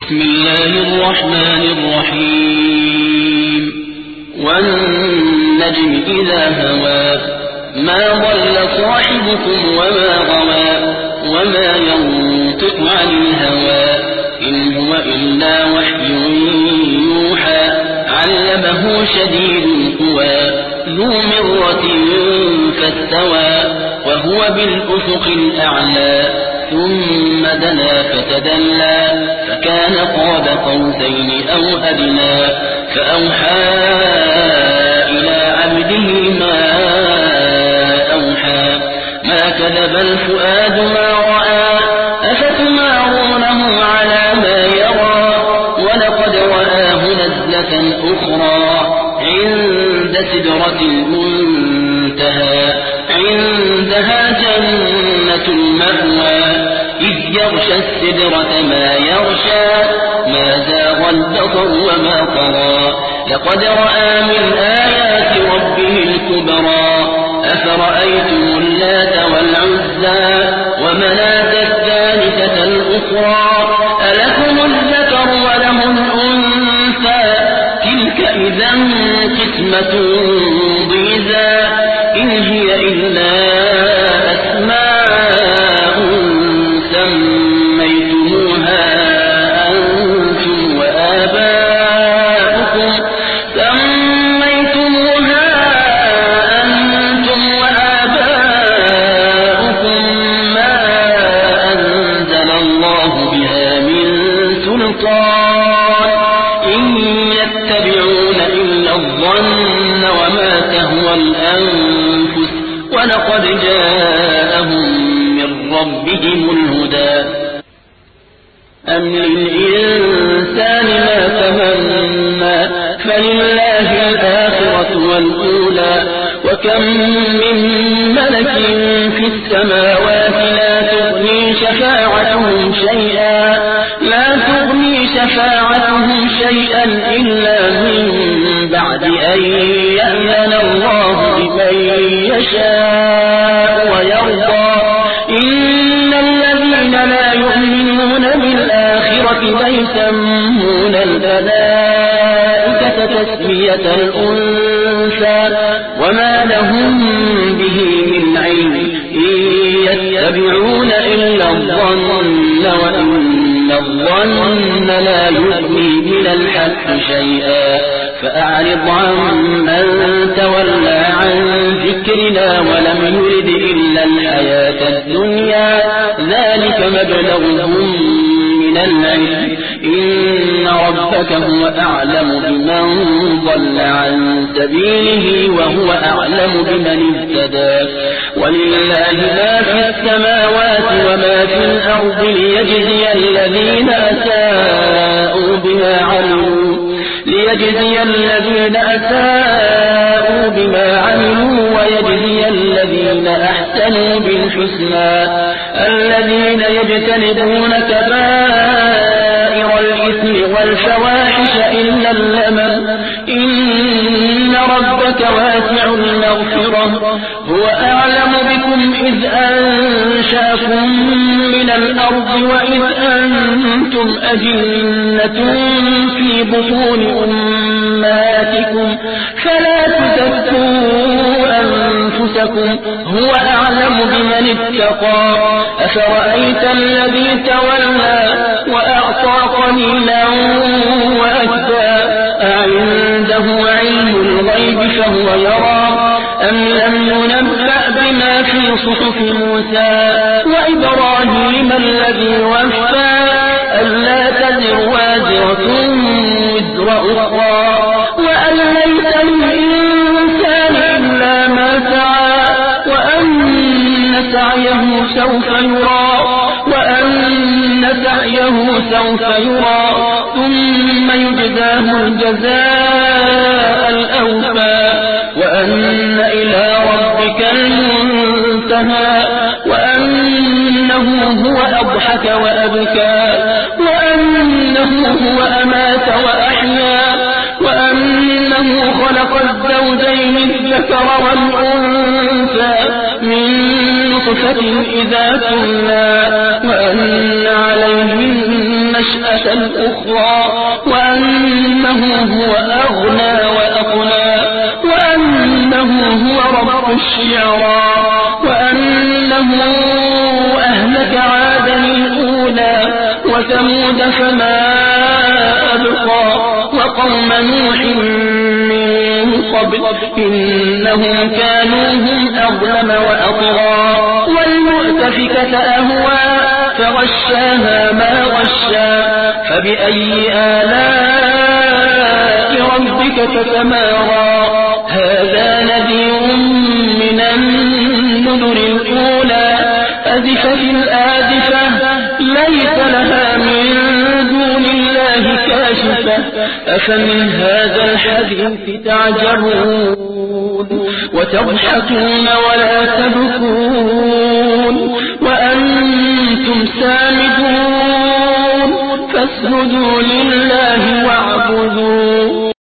بسم الله الرحمن الرحيم والنجم إذا هوى ما ضل صاحبكم وما غوى وما ينطق عن الهوى إن هو إلا وحي يوحى علمه شديد القوى ذو مرة فاستوى وهو بالأفق الأعلى ثم دنا فتدلى فكان قاب قوسين أو أدنى فأوحى إلى عبده ما أوحى ما كذب الفؤاد ما رأى أفتمارونه على ما يرى ولقد رآه نزلة أخرى عند سدرة المنتهى عندها جنة المأوى إذ يغشى السدرة ما يغشى ما زاغ البصر وما طغى لقد رأى من آيات ربه الكبرى أفرأيتم اللات والعزى ومناة الثالثة الأخرى ألكم الذكر وله الأنثى تلك إذا قسمة ضيزى إن هي إلا أسماء سميتموها أنتم وآباؤكم ما أنزل الله بها من سلطان إن يتبعون إلا الظن وما تهوى الأنفس ولقد جاءهم من ربهم الهدى أم للإنسان ما تمنى فلله الآخرة والأولى وكم من ملك في السماوات لا تغني شفاعتهم شيئا إلا من بعد أن يأذن الله لمن يشاء ويرضى إن الذين لا يؤمنون بالآخرة ليسمون الملائكة تسمية الأنثى وما لهم به من علم إن يتبعون إلا الظن وإن الظن لا يغني من الحق شيئا فأعرض عمن تولى عن ذكرنا ولم يرد إلا الحياة الدنيا ذلك مبلغهم من العلم إن ربك هو أعلم بمن ضل عن سبيله وهو أعلم بمن اهتدى ولله ما في السماوات وما في الأرض ليجزي الذين أساءوا بما عملوا ويجزي الذين أحسنوا بالحسنى الذين يجتنبون كبائر الإثم والفواحش إلا اللمم إن ربك واسع المغفرة هو أعلم بكم إذ أنشأكم من الأرض وإذ أنتم أجنة في بطون أمهاتكم فلا تزكوا أنفسكم هو أعلم بمن اتقى أفرأيت الذي تولى وأعطى قليلا وأكدى أعنده علم الغيب فهو يرى أم لم ينبأ بما في صحف موسى وإبراهيم الذي وفى ألا تزر وازرة وزر أخرى وأن ليس للإنسان إلا ما سعى وأن سعيه سوف يرى ثم يجزاه الجزاء الأوفى وأن إلى ربك المنتهى وأنه هو أضحك وأبكى وأنه هو أمات وأحيا وأنه خلق الزوجين الذكر والأنثى من نطفة إذا تمنى وأن عليه النشأة الأخرى وأنه هو أغنى وأقنى وأنه هو رب الشعرى وأنه أهلك عادا الأولى وثمود فما أبقى وقوم نوح من قبل إنهم كانوا هم أظلم وأطغى والمؤتفكة أهوى فغشاها ما غشا فبأي آلاء ربك تتمارى هذا نذير من النذر الأولى أزفت الآزفة ليس لها من دون الله كاشفة أفمن هذا الحديث تعجبون وتضحكون ولا تبكون وأنتم سامدون فاسجدوا لله